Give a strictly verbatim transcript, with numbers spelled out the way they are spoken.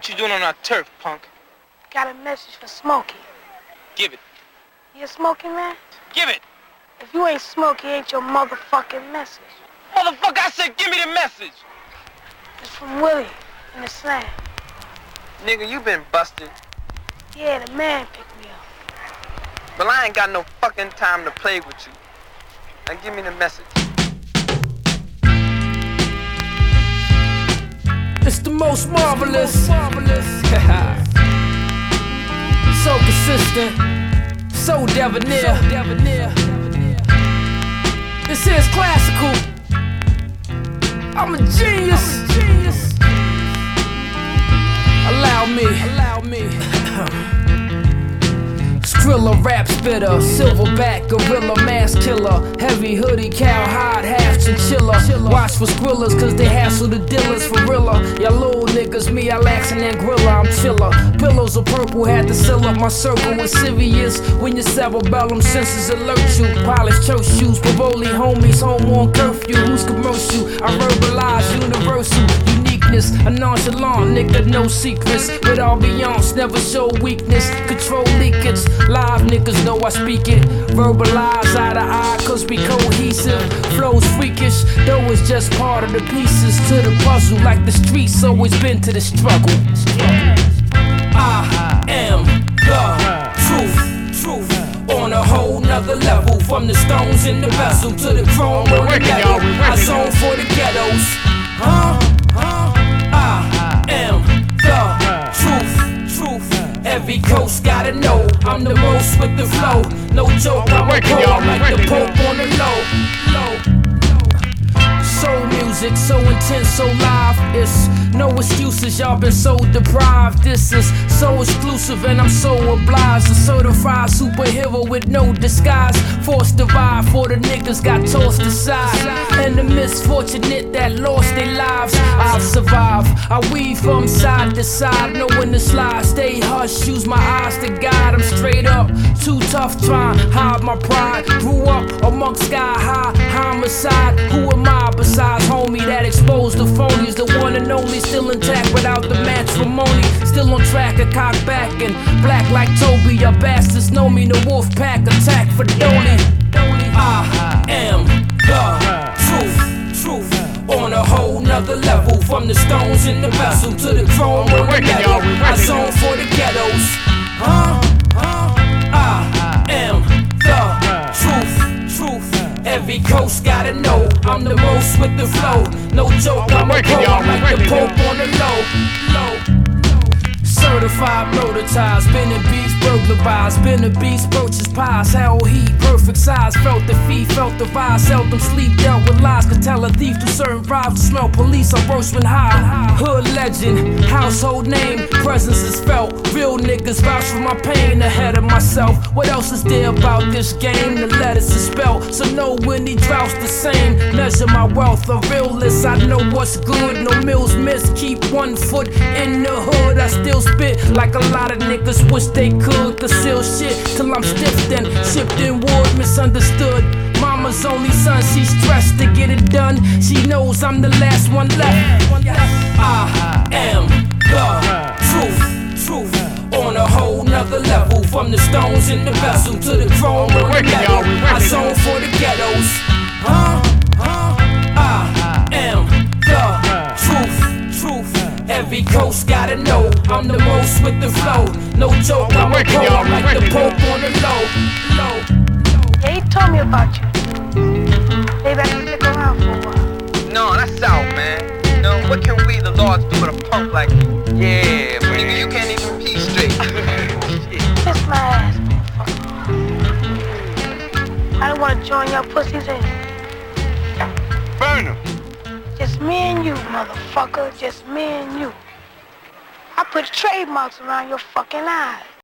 What you doing on our turf, punk? Got a message for Smokey. Give it. You a Smokey man? Give it. If you ain't Smokey, ain't your motherfucking message. Motherfucker, I said give me the message. It's from Willie in the slam. Nigga, you been busted. Yeah, the man picked me up. Well, I ain't got no fucking time to play with you. Now give me the message. It's the most marvelous, so consistent, so debonair. This here's classical. I'm a genius. Allow me, allow me. Skrilla, rap spitter, silverback, gorilla, mask killer, heavy hoodie, cowhide, half chinchilla. Watch for squillers, cause they hassle the dealers for realer. Y'all little niggas, me, I laxin' and grilla, I'm chiller. Pillows of purple, had to seal up my circle with serious. When your cerebellum senses alert you, polished church shoes, Pavoli homies, home on curfew. Who's commercial? I verbalize universal uniqueness. A nonchalant nigga, no secrets. With ambiance, never show weakness. Control leakage. Live niggas know I speak it. Verbalize eye to eye, cause we cohesive. Flows freakish, though it's just part of the pieces to the puzzle. Like the streets always been to the struggle. I am the truth, truth. On a whole nother level. From the stones in the vessel to the chrome on the metal. I zone for the ghettos. Huh? Huh? I am the truth, truth. Every coast gotta know I'm the most with the flow. No joke, I'm a pro, I'm like the Pope on the low. Low. Soul music, so intense, so live. It's no excuses, y'all been so deprived. This is so exclusive and I'm so obliged. A certified superhero with no disguise. Forced to vibe for the niggas got tossed aside. And the misfortunate that lost their lives. I've survived, I weave from side to side. Knowing the slide, stay hush, use my eyes to guide. I'm straight up, too tough trying hide my pride. Grew up amongst sky high homicide. Who am I besides homie that exposed the phonies? The one and only, still intact without the matrimony. Still on track, a cock back and black like Toby. Your bastards know me, the wolf pack attack for Dolly. I am the truth, truth. On a whole nother level. From the stones in the vessel to the chrome on the metal. I zone for the ghettos. Huh? Huh? I am the truth, truth. Every coast gotta know I'm the most with the flow. No joke, I'm a pro, I'm like the Pope on the low. Low. Certified murder ties, been in beats, burglarized, been a beast, purchase pies, hell heat, perfect size, felt the feet, felt the vibe, seldom sleep, dealt with lies, could tell a thief through certain vibes, to smell police, I roast when high. Hood legend, household name, presence is felt, real niggas vouch for my pain ahead of myself. What else is there about this game? The letters is spelled, so know when he droughts the same. Measure my wealth, a realist, I know what's good, no mills miss, keep one foot in the hood, I still spit like a lot of niggas wish they could. Conceal shit till I'm stiff, then shipped in wood, misunderstood. Mama's only son, she's stressed to get it done. She knows I'm the last one left. I am the truth, truth. On a whole nother level. From the stones in the vessel to the chrome on the metal. I zone for the ghettos. Huh? Huh? I am the truth, truth. Every coast gotta know I'm the most with the flow. No joke, I'm a pro, I'm like the Pope on the low. Low. Yeah, he told me about you. Maybe I can stick around for a while. No, that's out, man. You know, what can we, the Lords, do with a punk like you? Yeah, but nigga, you can't even pee straight. Kiss my ass, motherfucker. I don't want to join your pussies in. Burn them. Just me and you, motherfucker. Just me and you. I put trademarks around your fucking eyes.